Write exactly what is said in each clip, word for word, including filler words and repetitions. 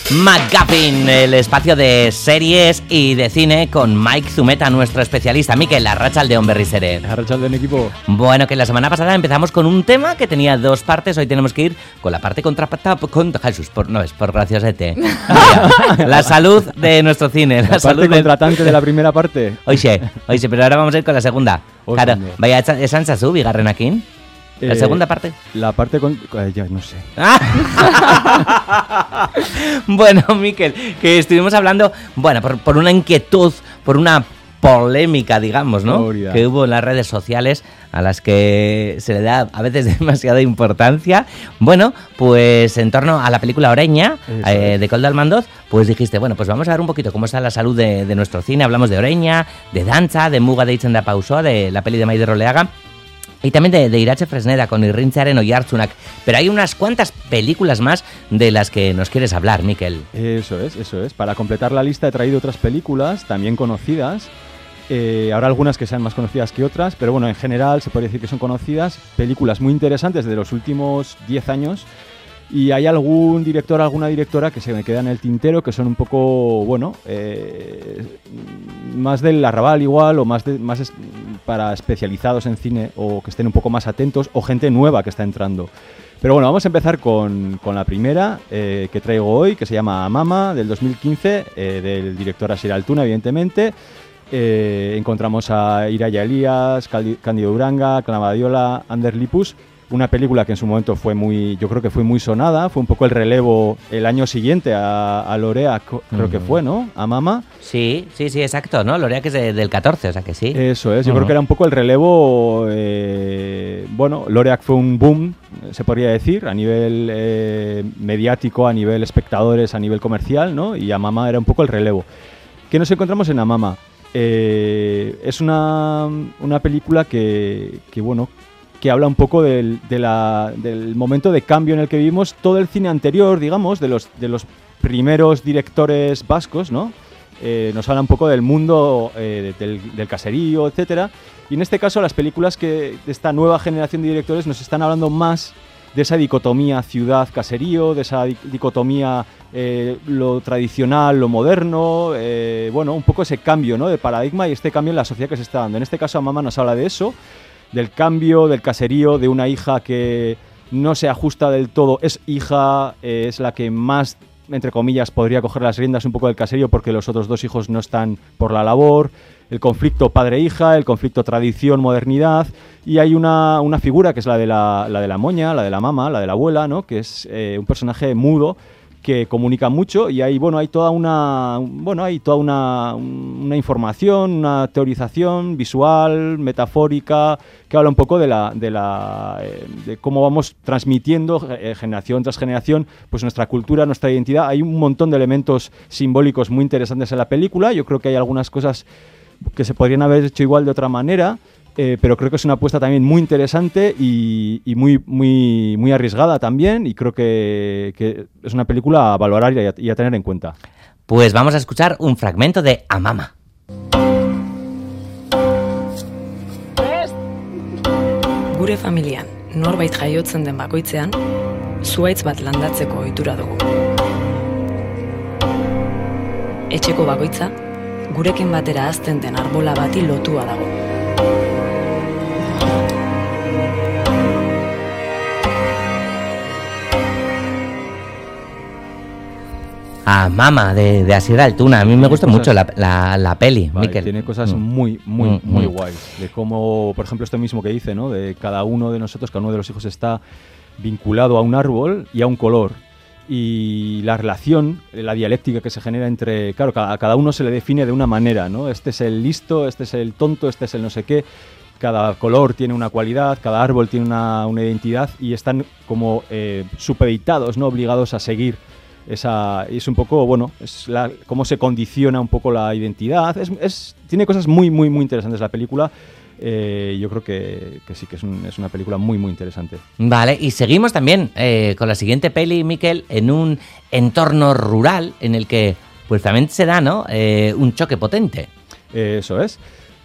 McGuffin, el espacio de series y de cine con Mike Zumeta, nuestro especialista. Mikel, arratsaldeon berriz ere. Arratsaldeon, equipo. Bueno, que la semana pasada empezamos con un tema que tenía dos partes. Hoy tenemos que ir con la parte contrapata con Jesús, por, no es por graciosete. La salud de nuestro cine. La, la salud parte contratante de la primera parte. Oye, oye, pero ahora vamos a ir con la segunda. Oye, claro, no. vaya, esan zazu, bigarrenakin. ¿La Eh, segunda parte? La parte con... eh, ya no sé. Bueno, Mikel, que estuvimos hablando, bueno, por, por una inquietud, por una polémica, digamos, ¿no? Gloria. Que hubo en las redes sociales a las que se le da a veces demasiada importancia. Bueno, pues en torno a la película Oreña, eh, de Koldo Almandoz, pues dijiste, bueno, pues vamos a ver un poquito cómo está la salud de, de nuestro cine. Hablamos de Oreña, de Danza, de Muga deitzen da Pausoa, de la peli de Maider Oleaga. Y también de, de Irache Fresneda con Irrintzaren Oiartzunak. Pero hay unas cuantas películas más de las que nos quieres hablar, Mikel. Eso es, eso es. Para completar la lista he traído otras películas también conocidas. Eh, habrá algunas que sean más conocidas que otras, pero bueno, en general se podría decir que son conocidas. Películas muy interesantes de los últimos diez años. Y hay algún director, alguna directora que se me queda en el tintero, que son un poco, bueno, eh, más del arrabal igual, o más, de, más es, para especializados en cine, o que estén un poco más atentos, o gente nueva que está entrando. Pero bueno, vamos a empezar con, con la primera eh, que traigo hoy, que se llama Mama, del dos mil quince, eh, del director Asier Altuna, evidentemente. Eh, encontramos a Iraya Elías, Cándido Uranga, Clavadiola, Ander Lipus. Una película que en su momento fue muy, yo creo que fue muy sonada, fue un poco el relevo el año siguiente a, a Lorea, creo uh-huh. que fue, ¿no? A Mama. Sí, sí, sí, exacto, ¿no? Lorea que es de, del catorce, o sea que sí. Eso es, yo uh-huh. creo que era un poco el relevo, eh, bueno, Lorea fue un boom, se podría decir, a nivel eh, mediático, a nivel espectadores, a nivel comercial, ¿no? Y a Mama era un poco el relevo. ¿Qué nos encontramos en A Mama? Eh, es una, una película que, que bueno... que habla un poco del, de la, del momento de cambio en el que vivimos, todo el cine anterior, digamos, de los, de los primeros directores vascos, ¿no? Eh, nos habla un poco del mundo eh, del, del caserío, etcétera. Y en este caso las películas que de esta nueva generación de directores nos están hablando más de esa dicotomía ciudad-caserío, de esa dicotomía eh, lo tradicional, lo moderno, eh, bueno, un poco ese cambio, ¿no? De paradigma y este cambio en la sociedad que se está dando. En este caso, A Mama nos habla de eso, del cambio, del caserío, de una hija que no se ajusta del todo, es hija, eh, es la que más, entre comillas, podría coger las riendas un poco del caserío porque los otros dos hijos no están por la labor, el conflicto padre-hija, el conflicto tradición-modernidad, y hay una, una figura que es la de la, la de la moña, la de la mama, la de la abuela, ¿no? Que es eh, un personaje mudo que comunica mucho y hay bueno hay toda una bueno hay toda una, una información, una teorización visual, metafórica, que habla un poco de la de la eh, de cómo vamos transmitiendo eh, generación tras generación pues nuestra cultura, nuestra identidad. Hay un montón de elementos simbólicos muy interesantes en la película. Yo creo que hay algunas cosas que se podrían haber hecho igual de otra manera. Eh, pero creo que es una apuesta también muy interesante y, y muy, muy, muy arriesgada también, y creo que, que es una película a valorar y a, y a tener en cuenta. Pues vamos a escuchar un fragmento de A Mama. Gure familian norbait jaiotzen den bakoitzean, zuhaitz bat landatzeko ohitura dugu. Etxeko bakoitza, gurekin batera hazten den arbola bati lotua dago. A Mama, de, de Asier Altuna. A mí me gusta cosas, mucho la, la, la peli, vale, Mikel. Tiene cosas mm. muy, muy, mm, muy mm. guays. De cómo, por ejemplo, esto mismo que dice, ¿no? De cada uno de nosotros, cada uno de los hijos está vinculado a un árbol y a un color. Y la relación, la dialéctica que se genera entre... Claro, a cada uno se le define de una manera, ¿no? Este es el listo, este es el tonto, este es el no sé qué. Cada color tiene una cualidad, cada árbol tiene una, una identidad y están como eh, supeditados, ¿no? Obligados a seguir. Esa, es un poco, bueno, es la, cómo se condiciona un poco la identidad. Es, es, tiene cosas muy, muy, muy interesantes la película. Eh, yo creo que, que sí, que es, un, es una película muy, muy interesante. Vale, y seguimos también eh, con la siguiente peli, Mikel, en un entorno rural en el que pues también se da, ¿no? Eh, un choque potente. Eh, eso es.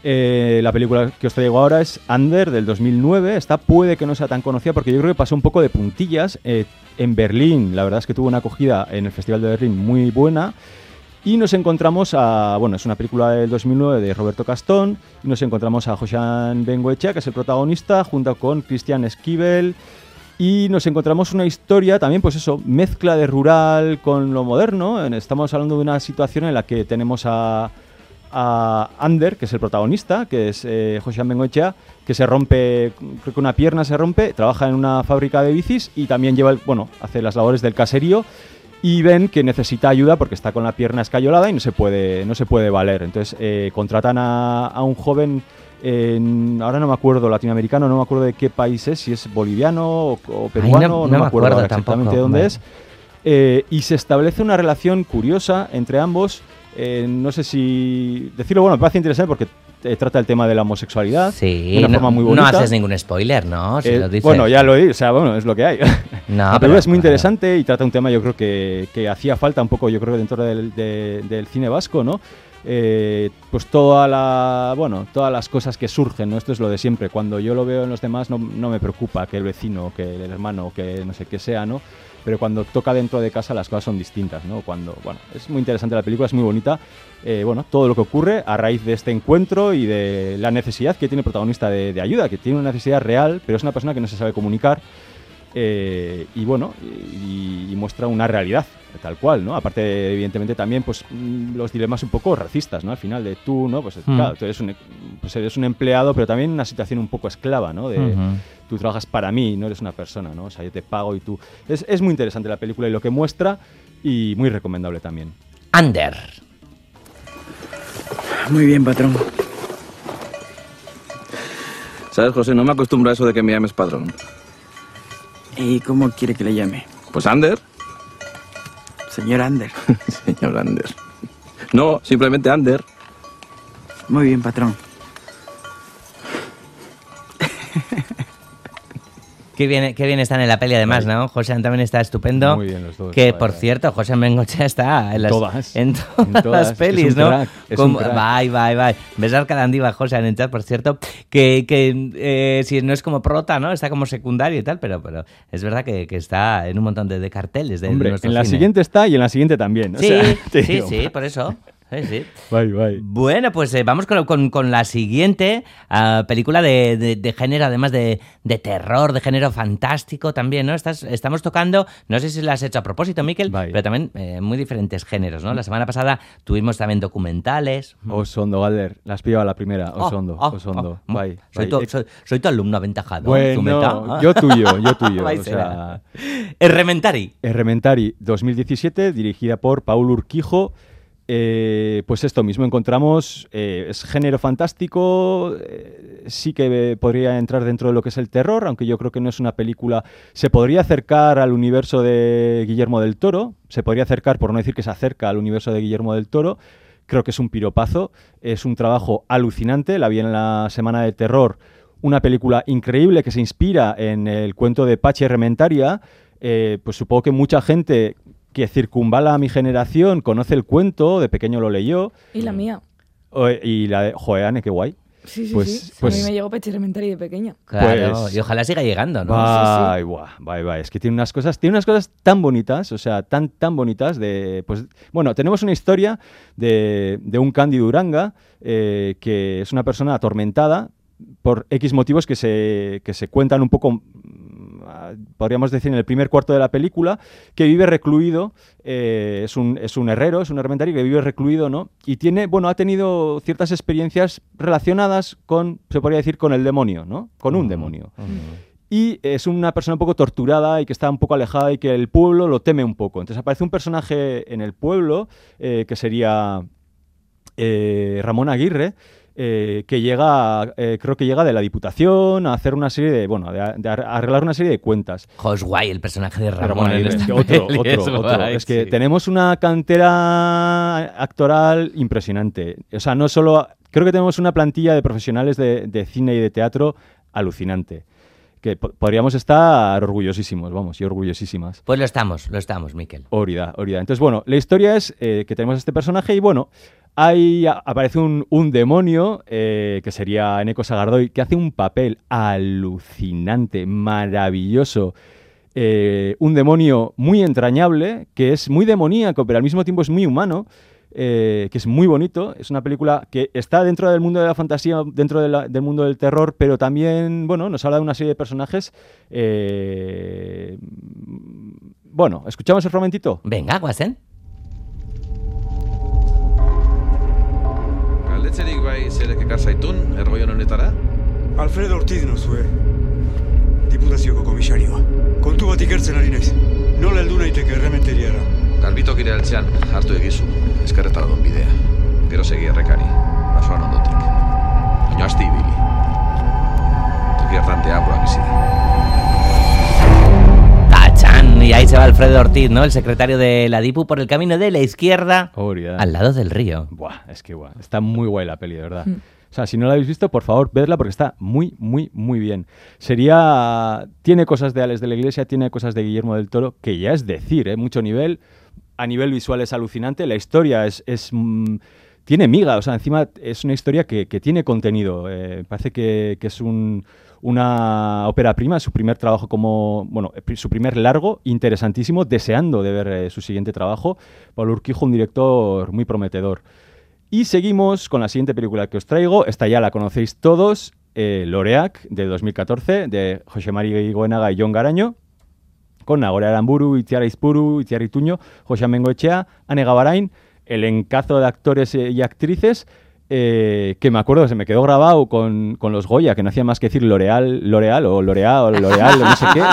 Eh, la película que os traigo ahora es Under, del dos mil nueve. Esta puede que no sea tan conocida porque yo creo que pasó un poco de puntillas eh, en Berlín. La verdad es que tuvo una acogida en el Festival de Berlín muy buena. Y nos encontramos a... Bueno, es una película del dos mil nueve de Roberto Castón. Y nos encontramos a Joxean Bengoechea, que es el protagonista, junto con Christian Esquivel. Y nos encontramos una historia también, pues eso, mezcla de rural con lo moderno. Estamos hablando de una situación en la que tenemos a... a Ander, que es el protagonista, que es eh, Joxean Bengoechea, que se rompe, creo que una pierna se rompe, trabaja en una fábrica de bicis y también lleva, el, bueno, hace las labores del caserío, y ven que necesita ayuda porque está con la pierna escayolada y no se puede, no se puede valer. Entonces eh, contratan a, a un joven, en, ahora no me acuerdo, latinoamericano, no me acuerdo de qué país es, si es boliviano o, o peruano, Ay, no, no, no me acuerdo, acuerdo exactamente tampoco, dónde vale. es, eh, y se establece una relación curiosa entre ambos. Eh, no sé si decirlo, bueno, me parece interesante porque eh, trata el tema de la homosexualidad Sí, de una no, forma muy no bonita. haces ningún spoiler, ¿no? Si Eh, lo dices. bueno, ya lo he o sea, bueno, es lo que hay. No, la pero- película es muy interesante y trata un tema, yo creo que, que hacía falta un poco, yo creo, dentro del, de- del cine vasco, ¿no? Eh, pues toda la, bueno, todas las cosas que surgen, ¿no? Esto es lo de siempre. Cuando yo lo veo en los demás no, no me preocupa que el vecino, que el hermano, que no sé qué sea, ¿no? Pero cuando toca dentro de casa las cosas son distintas, ¿no? Cuando, bueno, es muy interesante la película, es muy bonita. Eh, bueno, todo lo que ocurre a raíz de este encuentro y de la necesidad que tiene el protagonista de, de ayuda, que tiene una necesidad real, pero es una persona que no se sabe comunicar. Eh, y bueno, y, y muestra una realidad tal cual, ¿no? Aparte, evidentemente, también pues mm, los dilemas un poco racistas, ¿no? Al final de tú, ¿no? Pues Mm. claro, tú eres un, pues eres un empleado, pero también una situación un poco esclava, ¿no? De Ujú. tú trabajas para mí, no eres una persona, ¿no? O sea, yo te pago y tú... Es, es muy interesante la película y lo que muestra, y muy recomendable también. Under. Muy bien, patrón. ¿Sabes, José? No me acostumbro a eso de que me llames padrón. ¿Y cómo quiere que le llame? Pues Ander. Señor Ander. Señor Ander. No, simplemente Ander. Muy bien, patrón. Qué bien, qué bien están en la peli además, ¿no? José también está estupendo. Muy bien los dos, Que, vaya, por vaya. cierto, José Bengoechea está en las, todas. en En todas todas. las pelis, Es un ¿no? crack, es Como- un crack. Bye, bye, bye. Besar cada andiva, José, en el chat, por cierto. Que, que eh, si no es como prota, ¿no? Está como secundario y tal, pero, pero es verdad que, que está en un montón de, de carteles de Hombre, nuestro en la cine. siguiente está y en la siguiente también. o Sí, sea, te sí, digo. sí, por eso. Sí, sí. Bye, bye. Bueno, pues eh, vamos con, con- con la siguiente ah, película de, de- de género, además de, de terror, de género fantástico también, ¿no? Estás, estamos tocando, no sé si lo has hecho a propósito, Miquel, Bai. pero también eh, muy diferentes géneros, ¿no? La semana pasada tuvimos también documentales. Osondo, Galder. La has pillado a la primera. Oh, Osondo, oh, Osondo. oh, Bye, soy, bye. tu, soy, soy tu alumno aventajado. Bueno, Zumeta. yo tuyo, yo tuyo. Bai, o será. sea, Errementari. Errementari dos mil diecisiete, dirigida por Paul Urquijo. Eh, pues esto mismo encontramos, eh, es género fantástico, eh, sí que eh, podría entrar dentro de lo que es el terror, aunque yo creo que no es una película, se podría acercar al universo de Guillermo del Toro, se podría acercar, por no decir que se acerca al universo de Guillermo del Toro. Creo que es un piropazo, es un trabajo alucinante, la vi en la Semana de Terror, una película increíble que se inspira en el cuento de Pachi Errementaria. Eh, pues supongo que mucha gente que circunvala a mi generación conoce el cuento, de pequeño lo leyó, Y la mía. o- y la de, joder, Ane, qué guay. Sí, sí, Pues- sí. pues- a mí me llegó Pechi Elementary de pequeña. Claro, Pues- y ojalá siga llegando, ¿no? Bye, guau, bye, bye. Es que tiene unas cosas, tiene unas cosas tan bonitas, o sea, tan, tan bonitas de, pues, bueno, tenemos una historia de, de un Cándido Uranga, eh, que es una persona atormentada por X motivos que se, que se cuentan un poco, mm, ah, podríamos decir, en el primer cuarto de la película, que vive recluido, eh, es, un, es un herrero, es un hermentario que vive recluido, ¿no? Y tiene, bueno, ha tenido ciertas experiencias relacionadas con, se podría decir, con el demonio, ¿no? Con un demonio. Y es una persona un poco torturada y que está un poco alejada y que el pueblo lo teme un poco. Entonces aparece un personaje en el pueblo, eh, que sería eh, Ramón Aguirre, eh, que llega, eh, creo que llega de la Diputación a hacer una serie de, bueno, de, de arreglar una serie de cuentas. Jo, es guay el personaje de Ramón, Ramón en Aguirre, esta que otro, peli, otro, es otro. guay, Es que sí. tenemos una cantera actoral impresionante. O sea, no solo... Creo que tenemos una plantilla de profesionales de, de cine y de teatro alucinante. Que po- podríamos estar orgullosísimos, vamos, y orgullosísimas. Pues lo estamos, lo estamos, Miquel. Órida, órida. Entonces, bueno, la historia es eh, que tenemos este personaje y, bueno, Ahí aparece un, un demonio, eh, que sería Eneko Sagardoy, que hace un papel alucinante, maravilloso. Eh, un demonio muy entrañable, que es muy demoníaco, pero al mismo tiempo es muy humano, eh, que es muy bonito. Es una película que está dentro del mundo de la fantasía, dentro de la, del mundo del terror, pero también, bueno, nos habla de una serie de personajes. Eh, bueno, ¿escuchamos el fragmentito? Venga, guazen. Galdetzerik bai zerek ekar zaitun, ergoion honetara? Alfredo Ortiz nozue, diputazioko komisarioa. Kontu bat ikertzen ari naiz. Nola heldu naiteke errementeriara? Garbitokire altzean hartu egizu, eskerretara don bidea. Gero segi errekari, basoan ondotik. Baina asti ibili. Toki hartan deabroa bizi da. ¡Tachan! Y ahí se va Alfredo Ortiz, ¿no? El secretario de la DIPU por el camino de la izquierda, Oh, al lado del río. Buah, es que buah, está muy guay la peli, de verdad. Mm. O sea, si no la habéis visto, por favor, vedla porque está muy, muy, muy bien. Sería... Tiene cosas de Alex de la Iglesia, tiene cosas de Guillermo del Toro, que ya es decir, ¿eh? Mucho nivel. A nivel visual es alucinante. La historia es... es mmm, tiene miga, o sea, encima es una historia que, que tiene contenido. Eh, parece que, que es un... una ópera prima, su primer trabajo como, bueno, su primer largo, interesantísimo, deseando de ver eh, su siguiente trabajo. Pablo Urquijo, un director muy prometedor. Y seguimos con la siguiente película que os traigo, esta ya la conocéis todos, eh, Loreak, de dos mil catorce, de José Mari Goenaga y Jon Garaño, con Nagore Aramburu, Itziar Aizpuru, Itziar Ituño, José Bengoechea, Ane Gabarain, el encazo de actores y actrices. Eh, que me acuerdo que se me quedó grabado con, con los Goya, que no hacía más que decir L'Oreal, L'Oreal o L'Oreal o L'Oreal o no sé qué.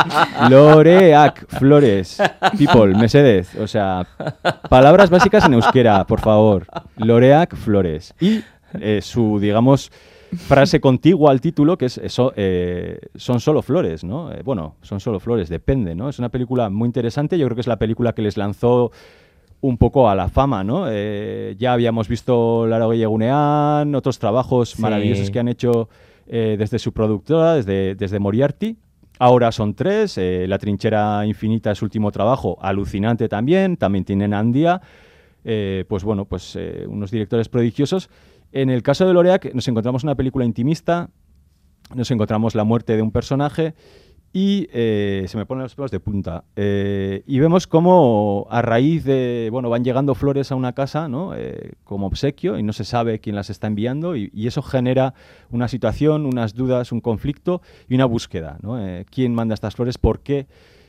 Loreac, flores, people, Mercedes. O sea, palabras básicas en euskera, por favor. Loreac, flores. Y eh, su, digamos, frase contigua al título, que es eso, eh, son solo flores, ¿no? Eh, bueno, son solo flores, depende, ¿no? Es una película muy interesante. Yo creo que es la película que les lanzó un poco a la fama, ¿no? Eh, ya habíamos visto Laurogei Egunean, otros trabajos sí. maravillosos que han hecho eh, desde su productora, desde, desde Moriarty. Ahora son tres. Eh, La trinchera infinita es su último trabajo, alucinante también. También tienen Andia. Eh, pues bueno, pues eh, unos directores prodigiosos. En el caso de Loreac nos encontramos una película intimista, nos encontramos la muerte de un personaje y eh, se me ponen los pelos de punta. Eh, y vemos cómo a raíz de, bueno, van llegando flores a una casa, ¿no? Eh, como obsequio y no se sabe quién las está enviando y, y eso genera una situación, unas dudas, un conflicto y una búsqueda, ¿no? Eh, ¿Quién manda estas flores? ¿Por qué?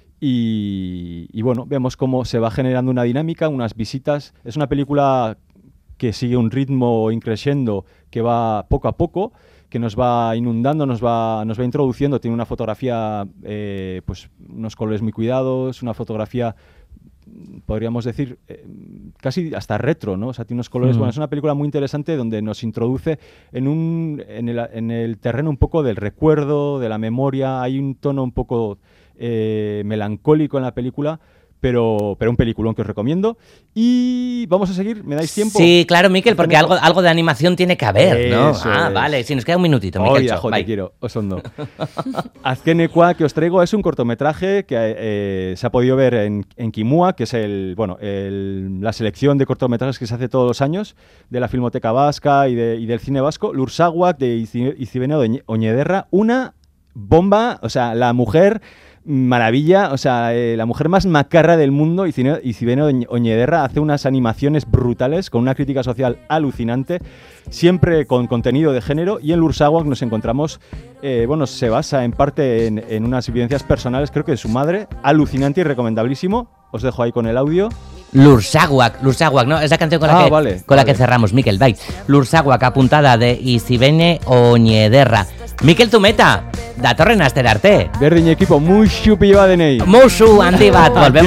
Y, y bueno, vemos cómo se va generando una dinámica, unas visitas. Es una película que sigue un ritmo increciendo que va poco a poco, que nos va inundando, nos va, nos va introduciendo. Tiene una fotografía, eh, pues unos colores muy cuidados, una fotografía, podríamos decir, eh, casi hasta retro, ¿no? O sea, tiene unos colores... Mm. Bueno, es una película muy interesante donde nos introduce en, un, en, el, en el terreno un poco del recuerdo, de la memoria. Hay un tono un poco eh, melancólico en la película, Pero, pero un peliculón que os recomiendo. Y vamos a seguir, ¿me dais tiempo? Sí, claro, Miquel, porque algo, algo de animación tiene que haber, ¿no? Eso ah, es. Vale, sí, nos queda un minutito, Miquel. Oye, joder, quiero, os ondo. Azkenekua que os traigo es un cortometraje que eh, se ha podido ver en, en Kimua, que es el, bueno, el, la selección de cortometrajes que se hace todos los años de la Filmoteca Vasca y, de, y del cine vasco. Lursaguak de Izibeno Oñederra, una bomba, o sea, la mujer... maravilla, o sea, eh, la mujer más macarra del mundo, Izibeno Oñederra, hace unas animaciones brutales con una crítica social alucinante, siempre con contenido de género, y en Lursaguak nos encontramos, eh, bueno, se basa en parte en, en unas vivencias personales, creo que de su madre, alucinante y recomendabilísimo. Os dejo ahí con el audio. Lursaguak, Lursaguak, ¿no? Es la canción con la, ah, que, vale, con vale. la que cerramos, Miquel, bai. Lursaguak, apuntada de Izibene Oñederra. Miquel Tumeta, datorren astera arte. Berdin equipo, muxu pilo denei. Musu handi bat, volvemos.